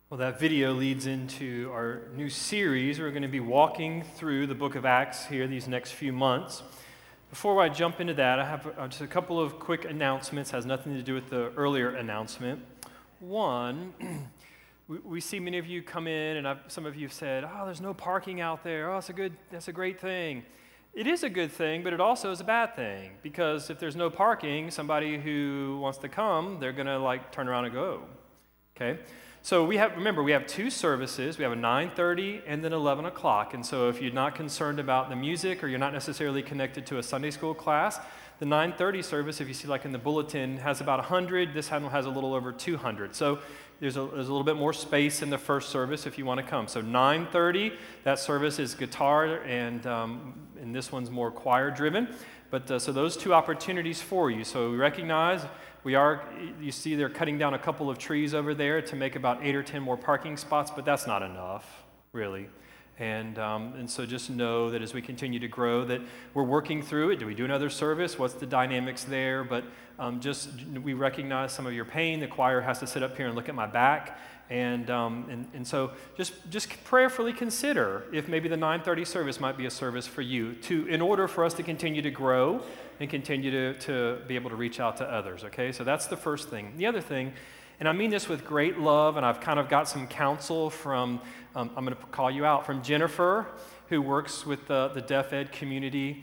Well, that video leads into our new series. We're going to be walking through the book of Acts here these next few months. Before I jump into that, I have just a couple of quick announcements. It has nothing to do with the earlier announcement. One, we see many of you come in, and some of you have said, "Oh, there's no parking out there. Oh, that's a great thing." It is a good thing, but it also is a bad thing, because if there's no parking, somebody who wants to come, they're going to turn around and go. Okay? So we have two services. We have a 9:30 and then 11 o'clock. And so if you're not concerned about the music or you're not necessarily connected to a Sunday school class, the 9:30 service, if you see in the bulletin, has about 100. This one has a little over 200. So there's a little bit more space in the first service if you want to come. So 9:30, that service is guitar, and this one's more choir driven. But so those two opportunities for you. So we recognize you see they're cutting down a couple of trees over there to make about 8 or 10 more parking spots, but that's not enough, really. And so just know that as we continue to grow, that we're working through it. Do we do another service? What's the dynamics there? But we recognize some of your pain. The choir has to sit up here and look at my back. And so just prayerfully consider if maybe the 9:30 service might be a service for you in order for us to continue to grow and continue to be able to reach out to others, okay? So that's the first thing. The other thing, and I mean this with great love, and I've kind of got some counsel from, I'm going to call you out, from Jennifer, who works with the deaf ed community.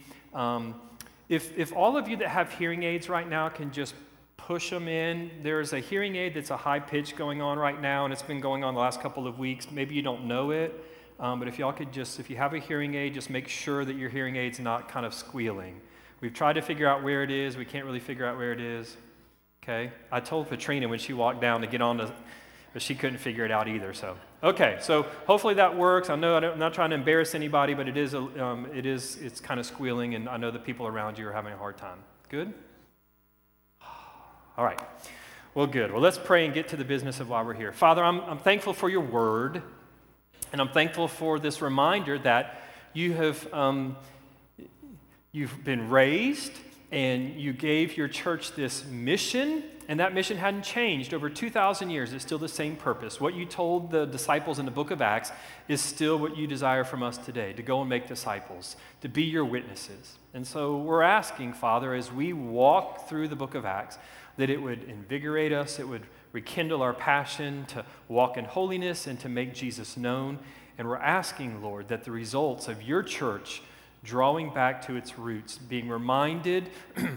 If all of you that have hearing aids right now can just push them in. There's a hearing aid that's a high pitch going on right now, and it's been going on the last couple of weeks. Maybe you don't know it, but if y'all could if you have a hearing aid, just make sure that your hearing aid's not kind of squealing. We've tried to figure out where it is. We can't really figure out where it is. Okay? I told Patrina when she walked down to get on but she couldn't figure it out either. So, okay. So hopefully that works. I know I'm not trying to embarrass anybody, but it's kind of squealing, and I know the people around you are having a hard time. Good? All right. Well, good. Well, let's pray and get to the business of why we're here. Father, I'm thankful for your word, and I'm thankful for this reminder that you've been raised, and you gave your church this mission, and that mission hadn't changed over 2,000 years. It's still the same purpose. What you told the disciples in the book of Acts is still what you desire from us today, to go and make disciples, to be your witnesses. And so we're asking, Father, as we walk through the book of Acts, that it would invigorate us, it would rekindle our passion to walk in holiness and to make Jesus known. And we're asking, Lord, that the results of your church drawing back to its roots, being reminded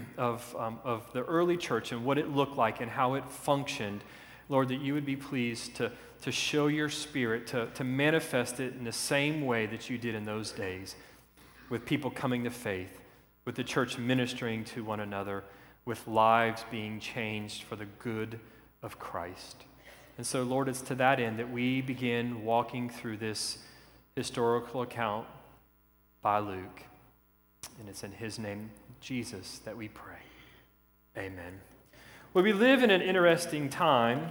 of the early church and what it looked like and how it functioned, Lord, that you would be pleased to show your Spirit, to manifest it in the same way that you did in those days, with people coming to faith, with the church ministering to one another, with lives being changed for the good of Christ. And so, Lord, it's to that end that we begin walking through this historical account by Luke. And it's in his name, Jesus, that we pray. Amen. Well, we live in an interesting time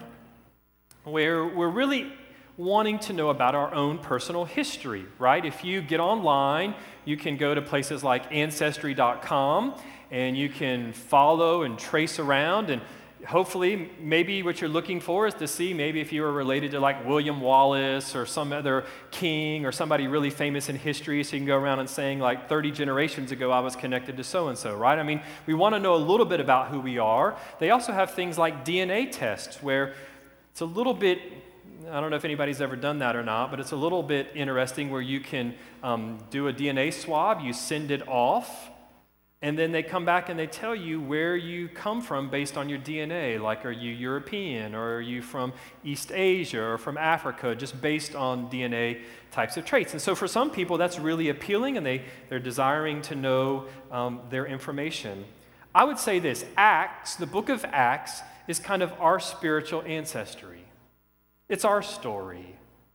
where we're really wanting to know about our own personal history, right? If you get online, you can go to places like Ancestry.com, and you can follow and trace around, and hopefully maybe what you're looking for is to see maybe if you were related to William Wallace or some other king or somebody really famous in history, so you can go around and saying 30 generations ago I was connected to so-and-so, right? I mean, we want to know a little bit about who we are. They also have things like DNA tests where it's a little bit, I don't know if anybody's ever done that or not, but it's a little bit interesting where you can do a DNA swab, you send it off, and then they come back and they tell you where you come from based on your DNA. Are you European, or are you from East Asia, or from Africa, just based on DNA types of traits. And so for some people, that's really appealing, and they're desiring to know their information. I would say this, Acts, the book of Acts, is kind of our spiritual ancestry. It's our story.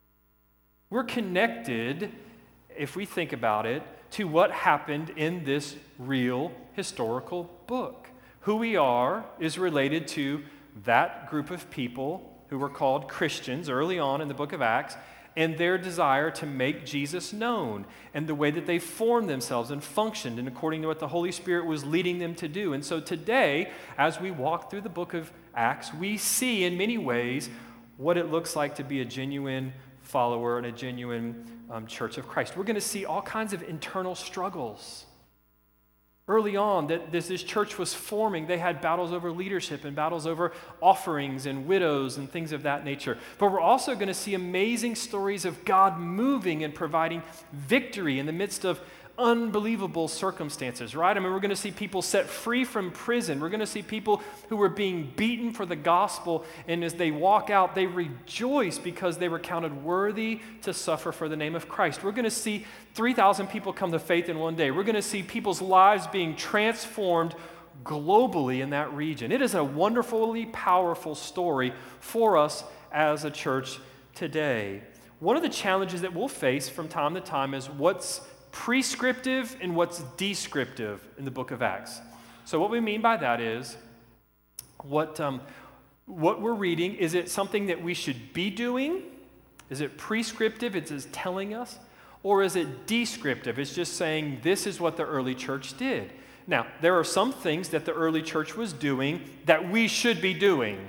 We're connected, if we think about it, to what happened in this real historical book. Who we are is related to that group of people who were called Christians early on in the book of Acts, and their desire to make Jesus known, and the way that they formed themselves and functioned, and according to what the Holy Spirit was leading them to do. And so today, as we walk through the book of Acts, we see in many ways what it looks like to be a genuine follower and a genuine church of Christ. We're going to see all kinds of internal struggles. Early on, that this church was forming, they had battles over leadership and battles over offerings and widows and things of that nature. But we're also going to see amazing stories of God moving and providing victory in the midst of unbelievable circumstances, right? I mean, we're going to see people set free from prison. We're going to see people who were being beaten for the gospel, and as they walk out, they rejoice because they were counted worthy to suffer for the name of Christ. We're going to see 3,000 people come to faith in one day. We're going to see people's lives being transformed globally in that region. It is a wonderfully powerful story for us as a church today. One of the challenges that we'll face from time to time is what's prescriptive and what's descriptive in the book of Acts. So what we mean by that is what we're reading, is it something that we should be doing? Is it prescriptive, it's just telling us? Or is it descriptive? It's just saying this is what the early church did. Now, there are some things that the early church was doing that we should be doing.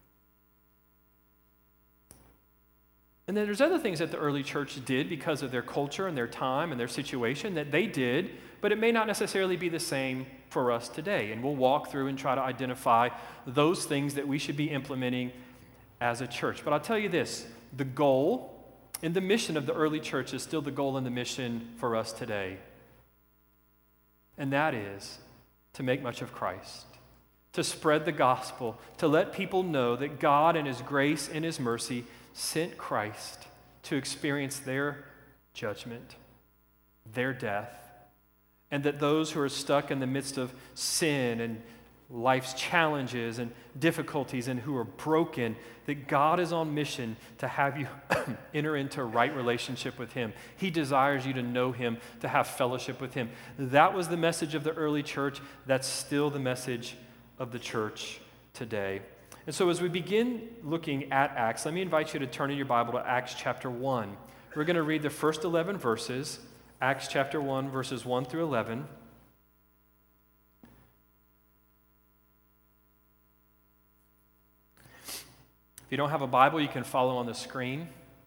And then there's other things that the early church did because of their culture and their time and their situation that they did, but it may not necessarily be the same for us today. And we'll walk through and try to identify those things that we should be implementing as a church. But I'll tell you this, the goal and the mission of the early church is still the goal and the mission for us today. And that is to make much of Christ, to spread the gospel, to let people know that God in His grace and His mercy sent Christ to experience their judgment, their death, and that those who are stuck in the midst of sin and life's challenges and difficulties and who are broken, that God is on mission to have you enter into a right relationship with Him. He desires you to know Him, to have fellowship with Him. That was the message of the early church. That's still the message of the church today. And so as we begin looking at Acts, let me invite you to turn in your Bible to Acts chapter 1. We're going to read the first 11 verses, Acts chapter 1, verses 1 through 11. If you don't have a Bible, you can follow on the screen.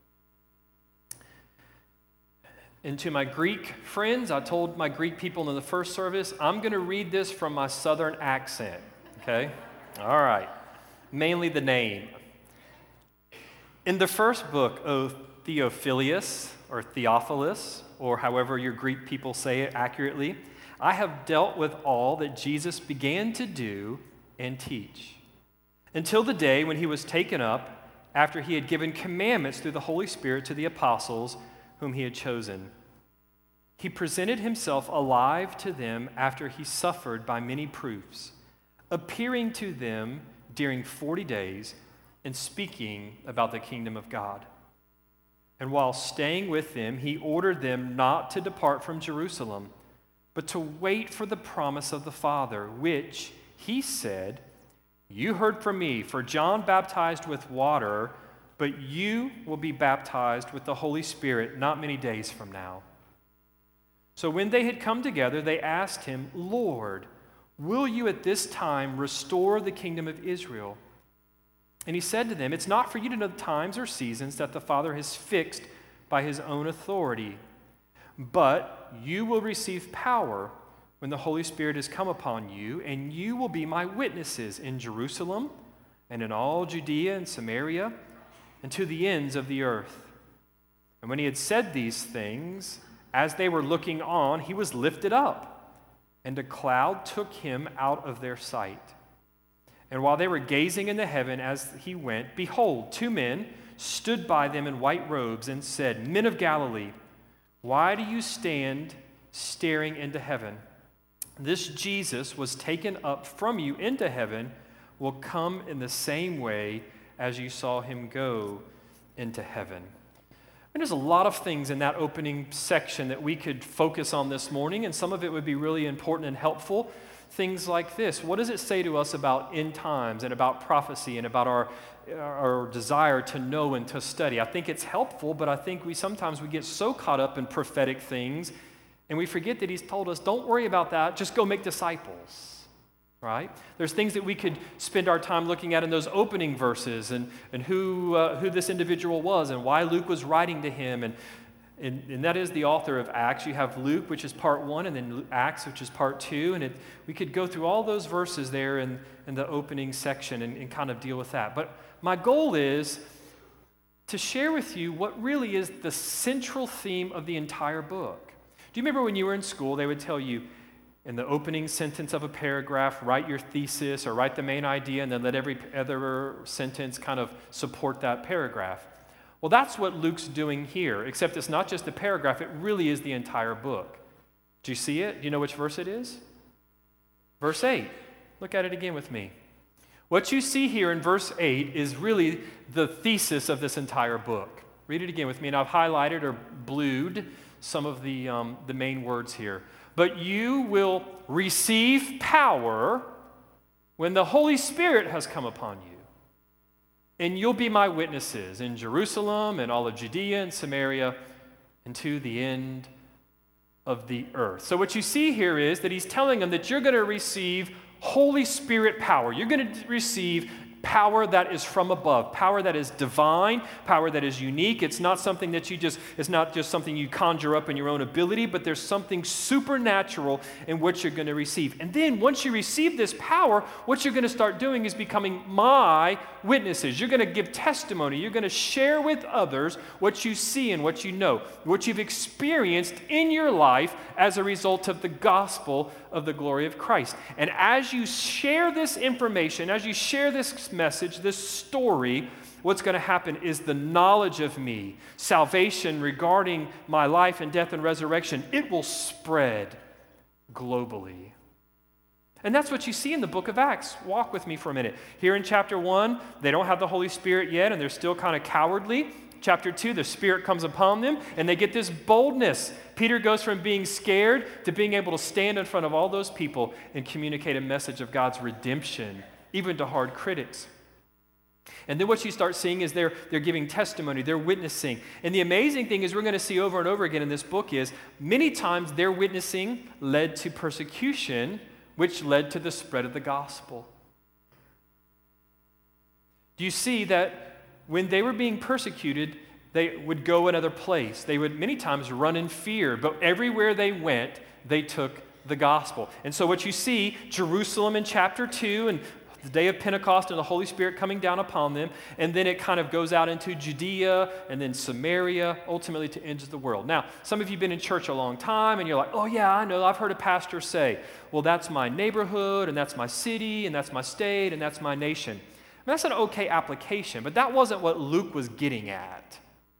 And to my Greek friends, I told my Greek people in the first service, I'm going to read this from my southern accent, okay? All right. Mainly the name. In the first book, O Theophilus, or Theophilus, or however your Greek people say it accurately, I have dealt with all that Jesus began to do and teach, until the day when He was taken up, after He had given commandments through the Holy Spirit to the apostles whom He had chosen. He presented Himself alive to them after He suffered by many proofs, appearing to them during 40 days and speaking about the kingdom of God. And while staying with them, He ordered them not to depart from Jerusalem, but to wait for the promise of the Father, which He said, "You heard from me, for John baptized with water, but you will be baptized with the Holy Spirit not many days from now." So when they had come together, they asked Him, "Lord, will you at this time restore the kingdom of Israel?" And He said to them, "It's not for you to know the times or seasons that the Father has fixed by His own authority, but you will receive power when the Holy Spirit has come upon you, and you will be my witnesses in Jerusalem and in all Judea and Samaria and to the ends of the earth." And when He had said these things, as they were looking on, He was lifted up, and a cloud took Him out of their sight. And while they were gazing into heaven as He went, behold, 2 men stood by them in white robes and said, "Men of Galilee, why do you stand staring into heaven? This Jesus was taken up from you into heaven, will come in the same way as you saw Him go into heaven." And there's a lot of things in that opening section that we could focus on this morning, and some of it would be really important and helpful. Things like this. What does it say to us about end times and about prophecy and about our desire to know and to study? I think it's helpful, but I think sometimes we get so caught up in prophetic things, and we forget that He's told us, don't worry about that, just go make disciples. right? There's things that we could spend our time looking at in those opening verses and who this individual was and why Luke was writing to him. And that is the author of Acts. You have Luke, which is part 1, and then Acts, which is part 2. And we could go through all those verses there in the opening section and kind of deal with that. But my goal is to share with you what really is the central theme of the entire book. Do you remember when you were in school, they would tell you, in the opening sentence of a paragraph, write your thesis or write the main idea, and then let every other sentence kind of support that paragraph. Well, that's what Luke's doing here, except it's not just the paragraph, it really is the entire book. Do you see it? Do you know which verse it is? Verse 8. Look at it again with me. What you see here in verse 8 is really the thesis of this entire book. Read it again with me, and I've highlighted or blued some of the main words here. But you will receive power when the Holy Spirit has come upon you. And you'll be my witnesses in Jerusalem and all of Judea and Samaria and to the end of the earth. So what you see here is that he's telling them that you're going to receive Holy Spirit power. You're going to receive power that is from above, power that is divine, power that is unique. It's not something that it's not just something you conjure up in your own ability, but there's something supernatural in what you're going to receive. And then once you receive this power, what you're going to start doing is becoming my witnesses. You're going to give testimony. You're going to share with others what you see and what you know, what you've experienced in your life as a result of the gospel of the glory of Christ. And as you share this information, as you share this message, this story, what's going to happen is the knowledge of me, salvation regarding my life and death and resurrection, it will spread globally. And that's what you see in the book of Acts. Walk with me for a minute. Here in chapter 1, they don't have the Holy Spirit yet, and they're still kind of cowardly. Chapter 2, the Spirit comes upon them, and they get this boldness. Peter goes from being scared to being able to stand in front of all those people and communicate a message of God's redemption, even to hard critics. And then what you start seeing is they're giving testimony, they're witnessing. And the amazing thing is we're going to see over and over again in this book is many times their witnessing led to persecution, which led to the spread of the gospel. Do you see that when they were being persecuted, they would go another place. They would many times run in fear, but everywhere they went, they took the gospel. And so what you see, Jerusalem in chapter 2, and the day of Pentecost and the Holy Spirit coming down upon them, and then it kind of goes out into Judea and then Samaria, ultimately to ends of the world. Now, some of you have been in church a long time, and you're like, oh yeah, I know, I've heard a pastor say, well, that's my neighborhood, and that's my city, and that's my state, and that's my nation. I mean, that's an okay application, but that wasn't what Luke was getting at.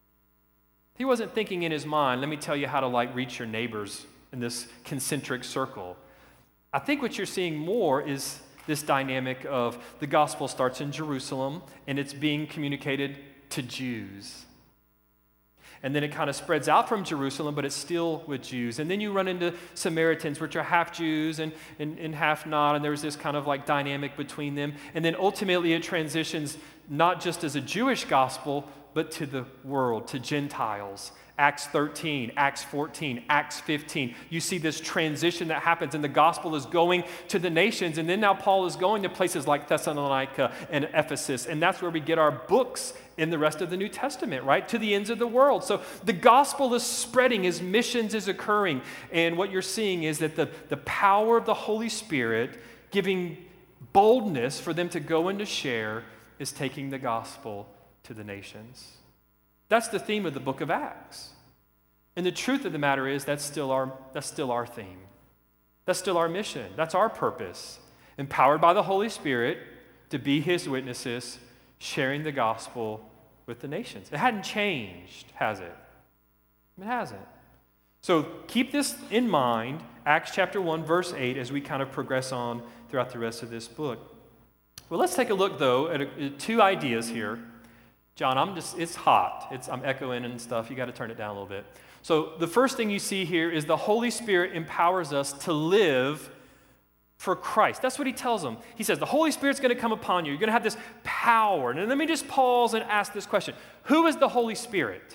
He wasn't thinking in his mind, let me tell you how to reach your neighbors in this concentric circle. I think what you're seeing more is this dynamic of the gospel starts in Jerusalem and it's being communicated to Jews. And then it kind of spreads out from Jerusalem, but it's still with Jews. And then you run into Samaritans, which are half Jews and half not, and there's this kind of dynamic between them. And then ultimately it transitions not just as a Jewish gospel, but to the world, to Gentiles. Acts 13, Acts 14, Acts 15. You see this transition that happens, and the gospel is going to the nations. And then now Paul is going to places like Thessalonica and Ephesus, and that's where we get our books in the rest of the New Testament, right? To the ends of the world. So the gospel is spreading as missions is occurring. And what you're seeing is that the power of the Holy Spirit giving boldness for them to go and to share is taking the gospel to the nations. That's the theme of the book of Acts. And the truth of the matter is that's still our theme. That's still our mission. That's our purpose. Empowered by the Holy Spirit to be his witnesses, sharing the gospel with the nations. It hadn't changed, has it? It hasn't. So keep this in mind, Acts chapter 1, verse 8, as we kind of progress on throughout the rest of this book. Well, let's take a look, though, at two ideas here. John, it's hot. I'm echoing and stuff. You got to turn it down a little bit. So the first thing you see here is the Holy Spirit empowers us to live for Christ. That's what he tells them. He says, the Holy Spirit's going to come upon you. You're going to have this power. And let me just pause and ask this question. Who is the Holy Spirit?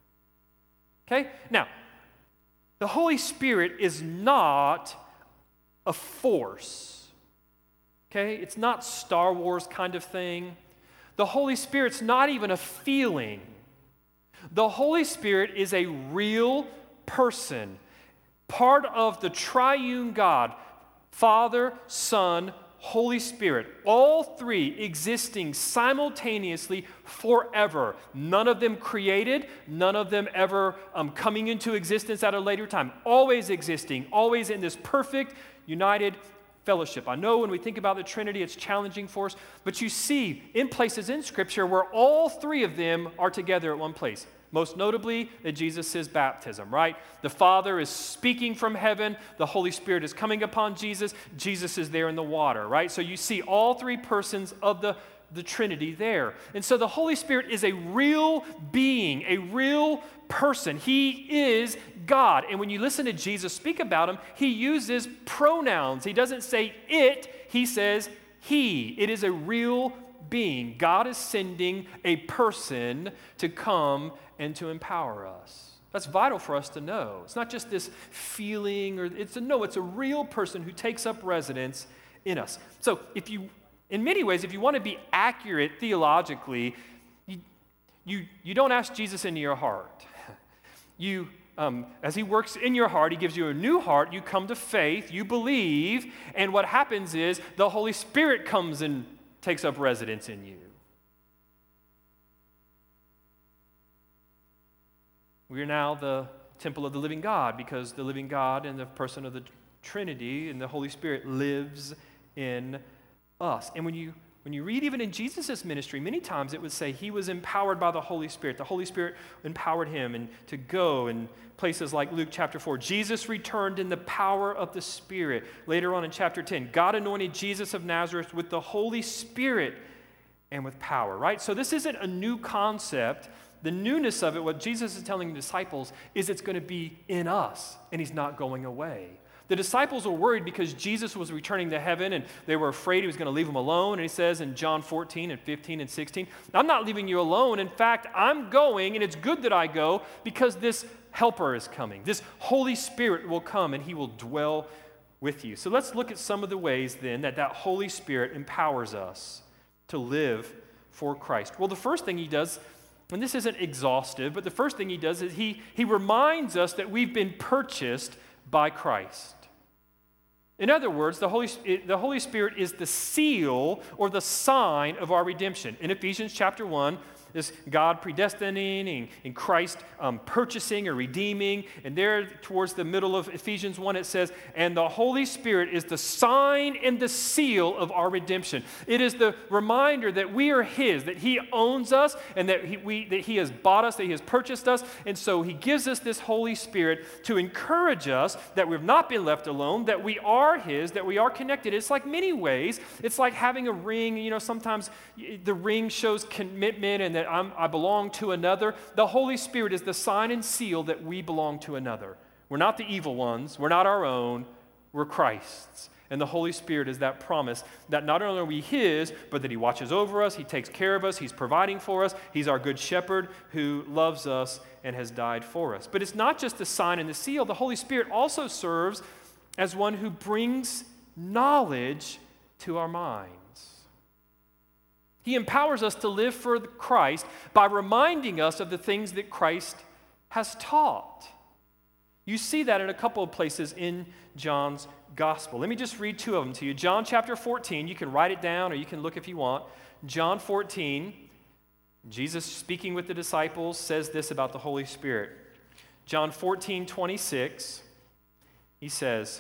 Okay? Now, the Holy Spirit is not a force. Okay? It's not Star Wars kind of thing. The Holy Spirit's not even a feeling. The Holy Spirit is a real person, part of the triune God, Father, Son, Holy Spirit, all three existing simultaneously forever. None of them created, none of them ever coming into existence at a later time. Always existing, always in this perfect, united fellowship. I know when we think about the Trinity, it's challenging for us, but you see in places in Scripture where all three of them are together at one place. Most notably, at Jesus' baptism, right? The Father is speaking from heaven. The Holy Spirit is coming upon Jesus. Jesus is there in the water, right? So you see all three persons of the Trinity there. And so the Holy Spirit is a real being, a real person. He is God. And when you listen to Jesus speak about him, he uses pronouns. He doesn't say it, he says he. It is a real being. God is sending a person to come and to empower us. That's vital for us to know. It's not just this feeling, or it's a real person who takes up residence in us. So in many ways, if you want to be accurate theologically, you don't ask Jesus into your heart. As he works in your heart, he gives you a new heart, you come to faith, you believe, and what happens is the Holy Spirit comes and takes up residence in you. We are now the temple of the living God because the living God and the person of the Trinity and the Holy Spirit lives in us. And when you read even in Jesus' ministry, many times it would say he was empowered by the Holy Spirit. The Holy Spirit empowered him and to go in places like Luke chapter 4. Jesus returned in the power of the Spirit. Later on in chapter 10, God anointed Jesus of Nazareth with the Holy Spirit and with power, right? So this isn't a new concept. The newness of it, what Jesus is telling the disciples, is it's going to be in us, and he's not going away. The disciples were worried because Jesus was returning to heaven, and they were afraid he was going to leave them alone. And he says in John 14 and 15 and 16, I'm not leaving you alone. In fact, I'm going, and it's good that I go because this helper is coming. This Holy Spirit will come, and he will dwell with you. So let's look at some of the ways then that Holy Spirit empowers us to live for Christ. Well, the first thing he does, and this isn't exhaustive, but the first thing he does is he reminds us that we've been purchased by Christ. In other words, the Holy Spirit is the seal or the sign of our redemption. In Ephesians chapter 1, this God predestining and Christ purchasing or redeeming. And there towards the middle of Ephesians 1, it says, and the Holy Spirit is the sign and the seal of our redemption. It is the reminder that we are his, that he owns us, and that he has bought us, that he has purchased us. And so he gives us this Holy Spirit to encourage us that we've not been left alone, that we are his, that we are connected. It's like many ways. It's like having a ring. You know, sometimes the ring shows commitment and that I belong to another. The Holy Spirit is the sign and seal that we belong to another. We're not the evil ones. We're not our own. We're Christ's. And the Holy Spirit is that promise that not only are we his, but that he watches over us, he takes care of us, he's providing for us, he's our good shepherd who loves us and has died for us. But it's not just the sign and the seal. The Holy Spirit also serves as one who brings knowledge to our minds. He empowers us to live for Christ by reminding us of the things that Christ has taught. You see that in a couple of places in John's gospel. Let me just read two of them to you. John chapter 14, you can write it down or you can look if you want. John 14, Jesus speaking with the disciples says this about the Holy Spirit. John 14:26, he says,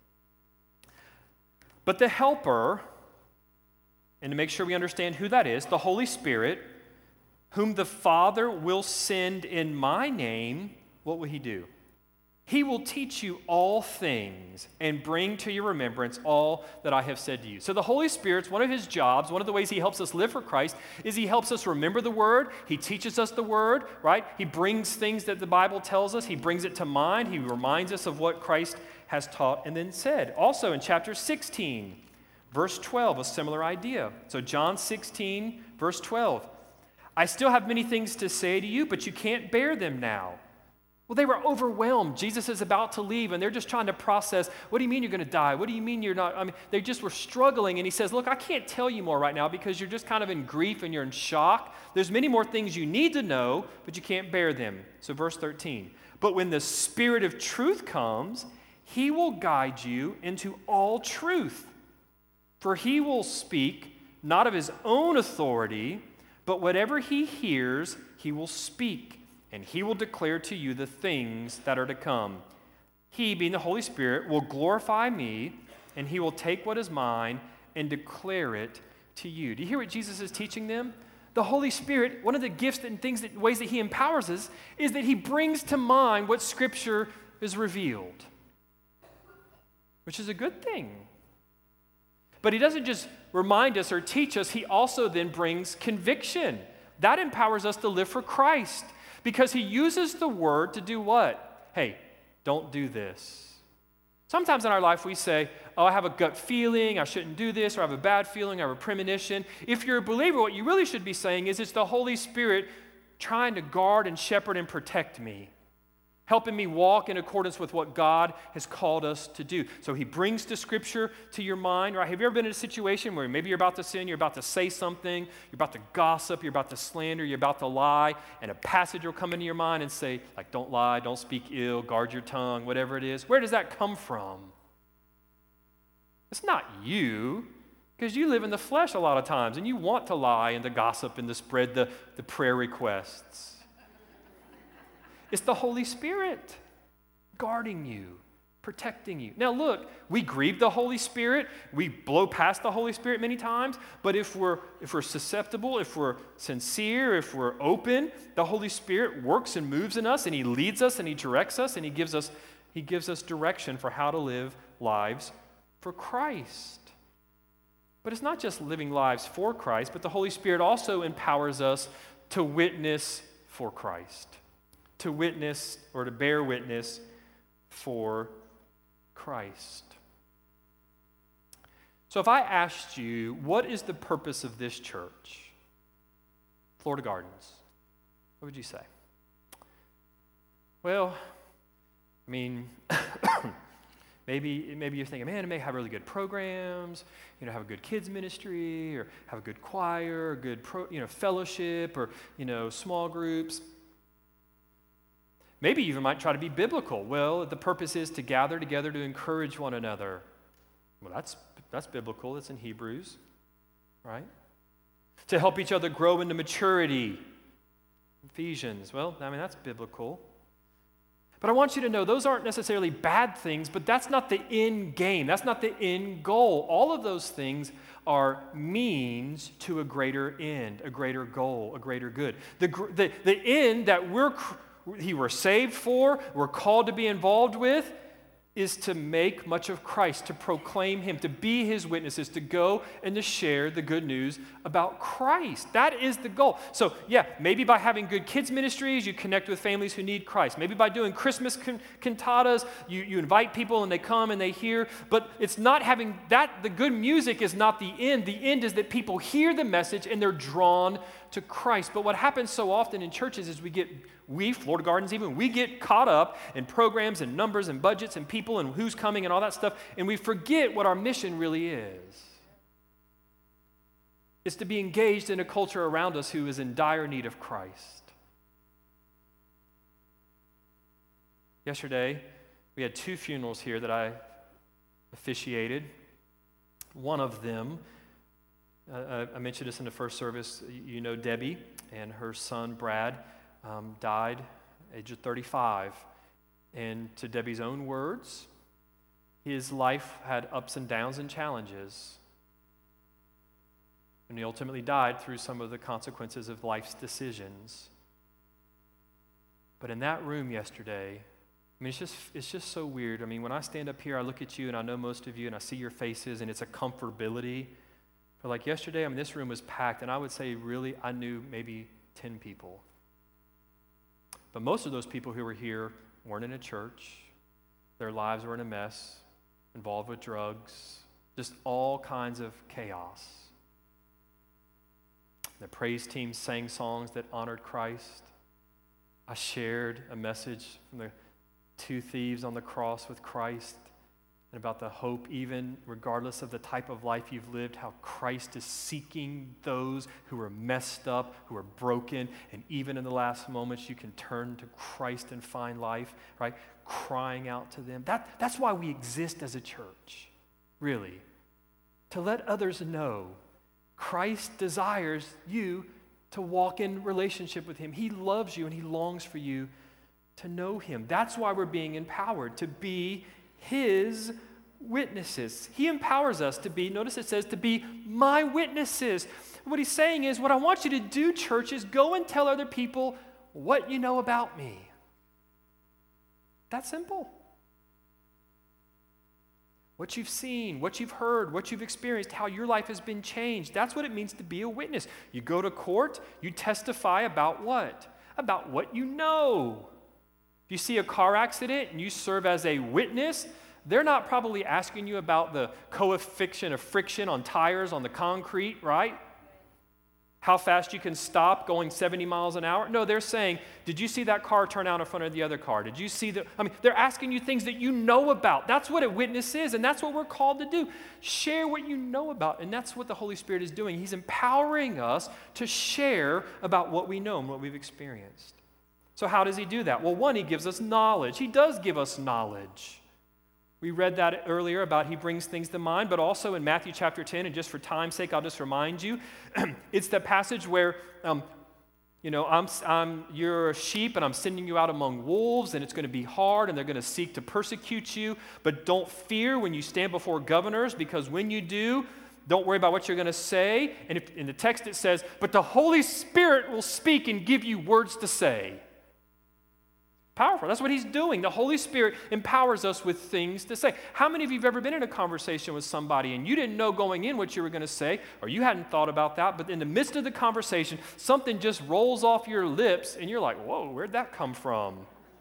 but the Helper, and to make sure we understand who that is, the Holy Spirit, whom the Father will send in my name, what will he do? He will teach you all things and bring to your remembrance all that I have said to you. So the Holy Spirit's one of his jobs, one of the ways he helps us live for Christ, is he helps us remember the Word. He teaches us the Word, right? He brings things that the Bible tells us. He brings it to mind. He reminds us of what Christ has taught and then said. Also in chapter 16, verse 12, a similar idea. So John 16, verse 12. I still have many things to say to you, but you can't bear them now. Well, they were overwhelmed. Jesus is about to leave, and they're just trying to process, what do you mean you're going to die? What do you mean you're not? I mean, they just were struggling, and he says, look, I can't tell you more right now because you're just kind of in grief and you're in shock. There's many more things you need to know, but you can't bear them. So verse 13, but when the Spirit of truth comes, he will guide you into all truth. For he will speak not of his own authority, but whatever he hears, he will speak. And he will declare to you the things that are to come. He, being the Holy Spirit, will glorify me, and he will take what is mine and declare it to you. Do you hear what Jesus is teaching them? The Holy Spirit, one of the gifts and ways that he empowers us is that he brings to mind what Scripture is revealed, which is a good thing. But he doesn't just remind us or teach us, he also then brings conviction. That empowers us to live for Christ. Because he uses the word to do what? Hey, don't do this. Sometimes in our life we say, oh, I have a gut feeling, I shouldn't do this, or I have a bad feeling, I have a premonition. If you're a believer, what you really should be saying is it's the Holy Spirit trying to guard and shepherd and protect me, helping me walk in accordance with what God has called us to do. So he brings the Scripture to your mind, right? Have you ever been in a situation where maybe you're about to sin, you're about to say something, you're about to gossip, you're about to slander, you're about to lie, and a passage will come into your mind and say, like, don't lie, don't speak ill, guard your tongue, whatever it is. Where does that come from? It's not you, because you live in the flesh a lot of times, and you want to lie and to gossip and to spread the prayer requests. It's the Holy Spirit guarding you, protecting you. Now look, we grieve the Holy Spirit. We blow past the Holy Spirit many times. But if we're susceptible, if we're sincere, if we're open, the Holy Spirit works and moves in us, and he leads us and he directs us, and he gives us direction for how to live lives for Christ. But it's not just living lives for Christ, but the Holy Spirit also empowers us to witness for Christ. To witness or to bear witness for Christ. So if I asked you, what is the purpose of this church, Florida Gardens, what would you say? Well, I mean, maybe you're thinking, man, it may have really good programs, have a good kids ministry, or have a good choir, a good fellowship, or small groups. Maybe you even might try to be biblical. Well, the purpose is to gather together to encourage one another. Well, that's biblical. It's in Hebrews, right? To help each other grow into maturity. Ephesians. Well, I mean, that's biblical. But I want you to know those aren't necessarily bad things, but that's not the end game. That's not the end goal. All of those things are means to a greater end, a greater goal, a greater good. The end that we're saved for, we're called to be involved with, is to make much of Christ, to proclaim him, to be his witnesses, to go and to share the good news about Christ. That is the goal. So yeah, maybe by having good kids ministries, you connect with families who need Christ. Maybe by doing Christmas cantatas, you invite people and they come and they hear, but it's not having that, the good music is not the end. The end is that people hear the message and they're drawn to Christ. But what happens so often in churches is we, Florida Gardens even, we get caught up in programs and numbers and budgets and people and who's coming and all that stuff, and we forget what our mission really is. It's to be engaged in a culture around us who is in dire need of Christ. Yesterday, we had 2 funerals here that I officiated. One of them, I mentioned this in the first service, you know Debbie, and her son Brad died age of 35. And to Debbie's own words, his life had ups and downs and challenges. And he ultimately died through some of the consequences of life's decisions. But in that room yesterday, I mean, it's just so weird. I mean, when I stand up here, I look at you, and I know most of you, and I see your faces, and it's a comfortability. But like yesterday, I mean, this room was packed, and I would say, really, I knew maybe 10 people. But most of those people who were here weren't in a church. Their lives were in a mess, involved with drugs, just all kinds of chaos. The praise team sang songs that honored Christ. I shared a message from the two thieves on the cross with Christ and about the hope, even regardless of the type of life you've lived, how Christ is seeking those who are messed up, who are broken, and even in the last moments you can turn to Christ and find life, right? Crying out to them. That's why we exist as a church, really. To let others know Christ desires you to walk in relationship with him. He loves you and he longs for you to know him. That's why we're being empowered to be his witnesses. He empowers us to be, notice it says, to be my witnesses. What he's saying is, what I want you to do, church, is go and tell other people what you know about me. That's simple. What you've seen, what you've heard, what you've experienced, how your life has been changed. That's what it means to be a witness. You go to court, you testify about what? About what you know. If you see a car accident and you serve as a witness, they're not probably asking you about the coefficient of friction on tires on the concrete, right? How fast you can stop going 70 miles an hour. No, they're saying, did you see that car turn out in front of the other car? Did you see they're asking you things that you know about. That's what a witness is, and that's what we're called to do. Share what you know about, and that's what the Holy Spirit is doing. He's empowering us to share about what we know and what we've experienced. So how does he do that? Well, one, he gives us knowledge. He does give us knowledge. We read that earlier about he brings things to mind, but also in Matthew chapter 10, and just for time's sake, I'll just remind you, it's the passage where, you're a sheep and I'm sending you out among wolves and it's going to be hard and they're going to seek to persecute you, but don't fear when you stand before governors, because when you do, don't worry about what you're going to say. And in the text it says, but the Holy Spirit will speak and give you words to say. Powerful. That's what he's doing. The Holy Spirit empowers us with things to say. How many of you have ever been in a conversation with somebody and you didn't know going in what you were going to say, or you hadn't thought about that, but in the midst of the conversation, something just rolls off your lips and you're like, whoa, where'd that come from?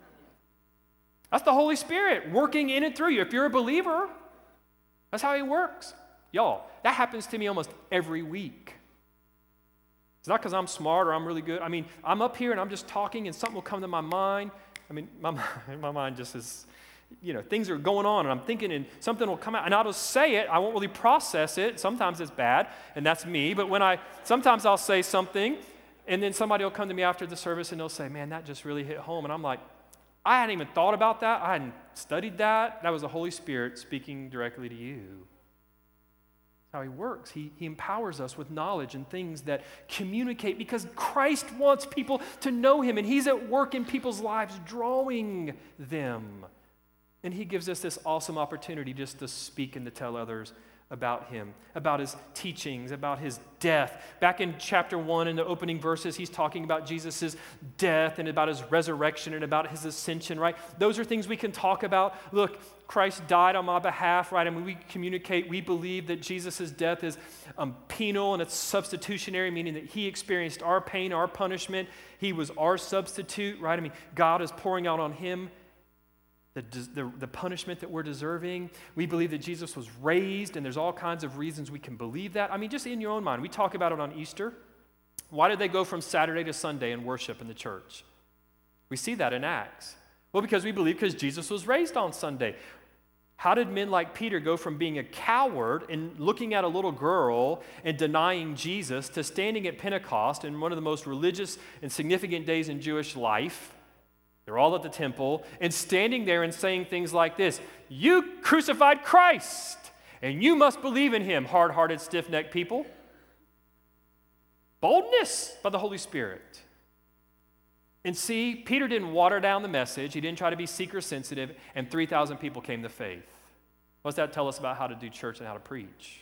That's the Holy Spirit working in and through you. If you're a believer, that's how he works. Y'all, that happens to me almost every week. It's not because I'm smart or I'm really good. I mean, I'm up here and I'm just talking and something will come to my mind. I mean, my mind just is, things are going on and I'm thinking and something will come out and I'll just say it. I won't really process it. Sometimes it's bad and that's me. But sometimes I'll say something and then somebody will come to me after the service and they'll say, man, that just really hit home. And I'm like, I hadn't even thought about that. I hadn't studied that. That was the Holy Spirit speaking directly to you. How he works. He empowers us with knowledge and things that communicate, because Christ wants people to know him and he's at work in people's lives drawing them. And he gives us this awesome opportunity just to speak and to tell others about him, about his teachings, about his death. Back in chapter 1 in the opening verses, he's talking about Jesus' death and about his resurrection and about his ascension, right? Those are things we can talk about. Look, Christ died on my behalf, right? And when we communicate, we believe that Jesus' death is penal and it's substitutionary, meaning that he experienced our pain, our punishment. He was our substitute, right? I mean, God is pouring out on him the punishment that we're deserving. We believe that Jesus was raised, and there's all kinds of reasons we can believe that. I mean, just in your own mind, we talk about it on Easter. Why did they go from Saturday to Sunday in worship in the church? We see that in Acts. Well, because Jesus was raised on Sunday. How did men like Peter go from being a coward and looking at a little girl and denying Jesus to standing at Pentecost in one of the most religious and significant days in Jewish life? They're all at the temple and standing there and saying things like this: you crucified Christ and you must believe in him, hard-hearted, stiff-necked people. Boldness by the Holy Spirit. And see, Peter didn't water down the message. He didn't try to be seeker sensitive, and 3,000 people came to faith. What does that tell us about how to do church and how to preach?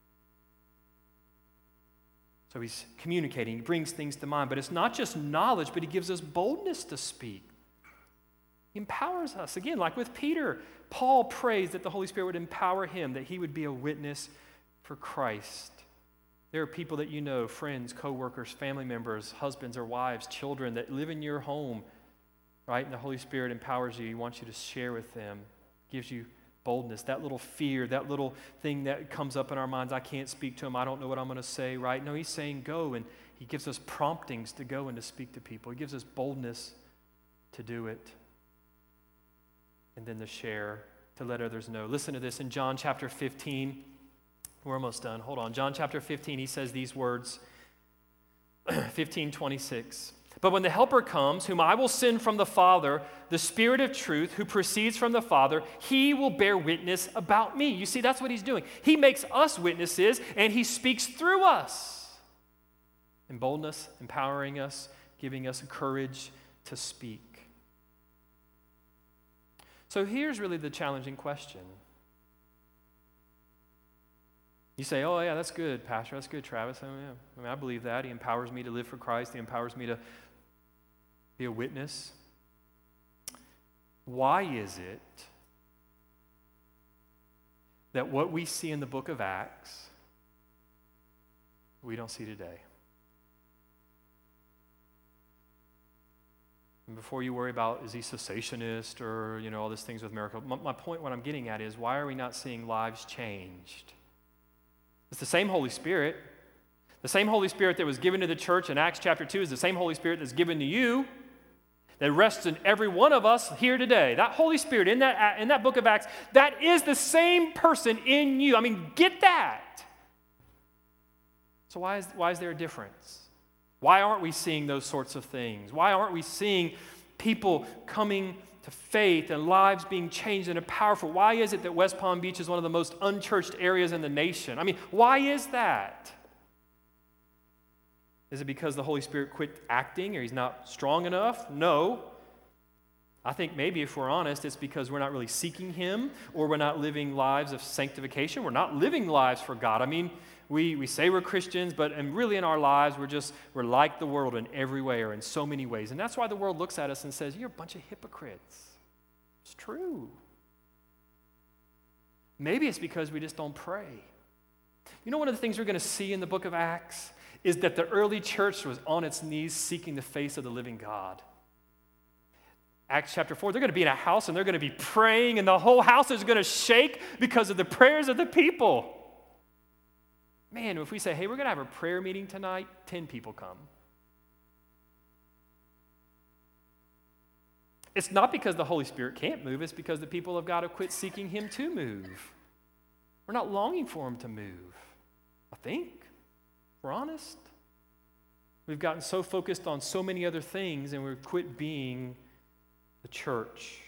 So he's communicating, he brings things to mind, but it's not just knowledge, but he gives us boldness to speak. He empowers us. Again, like with Peter, Paul prays that the Holy Spirit would empower him, that he would be a witness for Christ. There are people that you know, friends, co-workers, family members, husbands or wives, children that live in your home, right? And the Holy Spirit empowers you. He wants you to share with them, gives you boldness, that little fear, that little thing that comes up in our minds, I can't speak to him, I don't know what I'm going to say, right? No, he's saying go, and he gives us promptings to go and to speak to people. He gives us boldness to do it, and then to share, to let others know. Listen to this in John chapter 15. We're almost done. Hold on. John chapter 15, he says these words, 15:26. But when the Helper comes, whom I will send from the Father, the Spirit of truth, who proceeds from the Father, he will bear witness about me. You see, that's what he's doing. He makes us witnesses, and he speaks through us. In boldness, empowering us, giving us courage to speak. So here's really the challenging question. You say, oh, yeah, that's good, Pastor. That's good, Travis. I believe that. He empowers me to live for Christ. He empowers me to be a witness. Why is it that what we see in the book of Acts, we don't see today? And before you worry about, is he cessationist or, all these things with miracle, my point, what I'm getting at is, why are we not seeing lives changed? It's the same Holy Spirit. The same Holy Spirit that was given to the church in Acts chapter 2 is the same Holy Spirit that's given to you, that rests in every one of us here today. That Holy Spirit in that book of Acts, that is the same person in you. Get that. So why is there a difference? Why aren't we seeing those sorts of things? Why aren't we seeing people coming to faith and lives being changed and powerful? Why is it that West Palm Beach is one of the most unchurched areas in the nation? Why is that? Is it because the Holy Spirit quit acting or he's not strong enough? No. I think maybe if we're honest, it's because we're not really seeking him, or we're not living lives of sanctification. We're not living lives for God. We say we're Christians, but really in our lives, we're like the world in every way, or in so many ways. And that's why the world looks at us and says, you're a bunch of hypocrites. It's true. Maybe it's because we just don't pray. One of the things we're going to see in the book of Acts is that the early church was on its knees seeking the face of the living God. Acts chapter 4, they're going to be in a house and they're going to be praying, and the whole house is going to shake because of the prayers of the people. Man, if we say, hey, we're going to have a prayer meeting tonight, 10 people come. It's not because the Holy Spirit can't move, it's because the people of God have quit seeking him to move. We're not longing for him to move, I think. If we're honest. We've gotten so focused on so many other things, and we've quit being the church.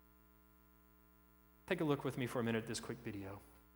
Take a look with me for a minute at this quick video.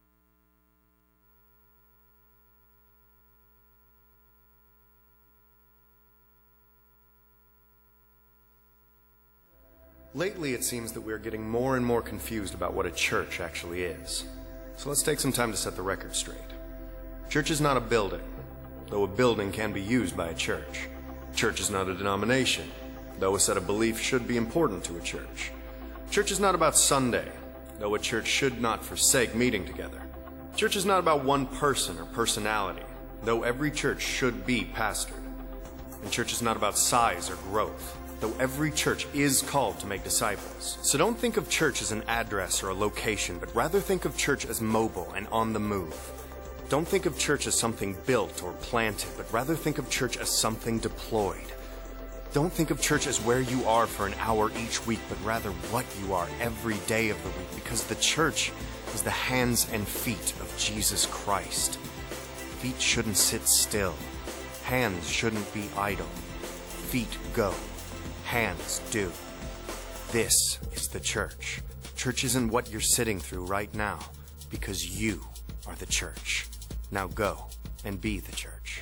Lately, it seems that we're getting more and more confused about what a church actually is. So let's take some time to set the record straight. Church is not a building, though a building can be used by a church. Church is not a denomination, though a set of beliefs should be important to a church. Church is not about Sunday, though a church should not forsake meeting together. Church is not about one person or personality, though every church should be pastored. And church is not about size or growth, though every church is called to make disciples. So don't think of church as an address or a location, but rather think of church as mobile and on the move. Don't think of church as something built or planted, but rather think of church as something deployed. Don't think of church as where you are for an hour each week, but rather what you are every day of the week, because the church is the hands and feet of Jesus Christ. Feet shouldn't sit still. Hands shouldn't be idle. Feet go. Hands do. This is the church. Church isn't what you're sitting through right now, because you are the church. Now go and be the church.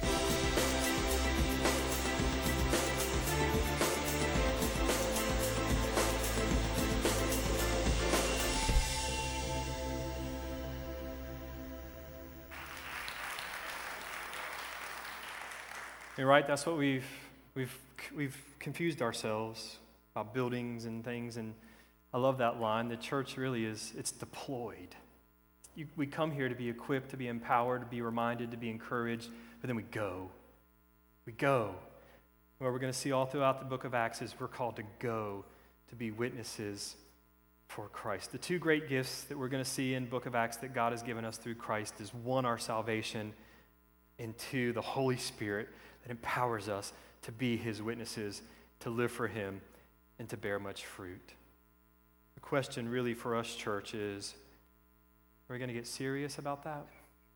You're right, that's what we've confused ourselves about buildings and things, and I love that line. The church really it's deployed. We come here to be equipped, to be empowered, to be reminded, to be encouraged, but then we go. We go. What we're going to see all throughout the book of Acts is we're called to go, to be witnesses for Christ. The two great gifts that we're going to see in the book of Acts that God has given us through Christ is, one, our salvation, and two, the Holy Spirit that empowers us to be his witnesses, to live for him and to bear much fruit. The question really for us, church, is, are we going to get serious about that?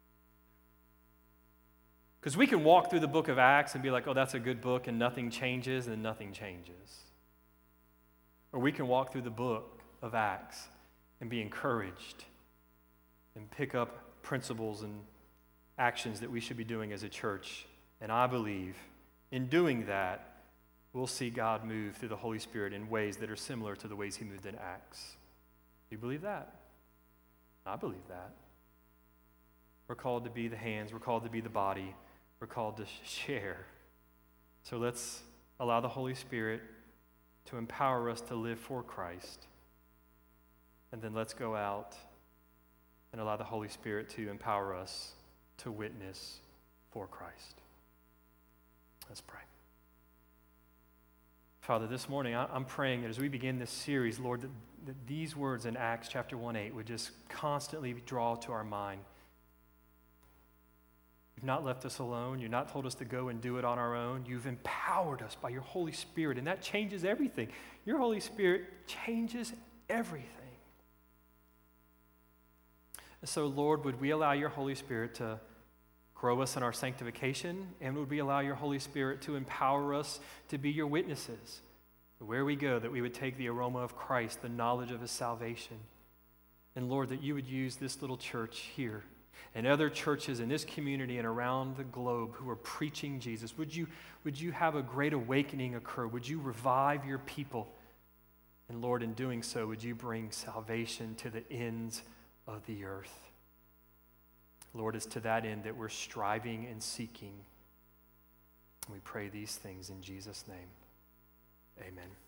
Because we can walk through the book of Acts and be like, oh, that's a good book, and nothing changes, and nothing changes. Or we can walk through the book of Acts and be encouraged and pick up principles and actions that we should be doing as a church. And I believe in doing that, we'll see God move through the Holy Spirit in ways that are similar to the ways he moved in Acts. Do you believe that? I believe that. We're called to be the hands. We're called to be the body. We're called to share. So let's allow the Holy Spirit to empower us to live for Christ. And then let's go out and allow the Holy Spirit to empower us to witness for Christ. Let's pray. Father, this morning I'm praying that as we begin this series, Lord, that these words in Acts chapter 1:8 would just constantly draw to our mind. You've not left us alone. You've not told us to go and do it on our own. You've empowered us by your Holy Spirit, and that changes everything. Your Holy Spirit changes everything. And so, Lord, would we allow your Holy Spirit to grow us in our sanctification, and would we allow your Holy Spirit to empower us to be your witnesses? Where we go, that we would take the aroma of Christ, the knowledge of his salvation. And Lord, that you would use this little church here and other churches in this community and around the globe who are preaching Jesus. Would you have a great awakening occur? Would you revive your people? And Lord, in doing so, would you bring salvation to the ends of the earth? Lord, it's to that end that we're striving and seeking. We pray these things in Jesus' name. Amen.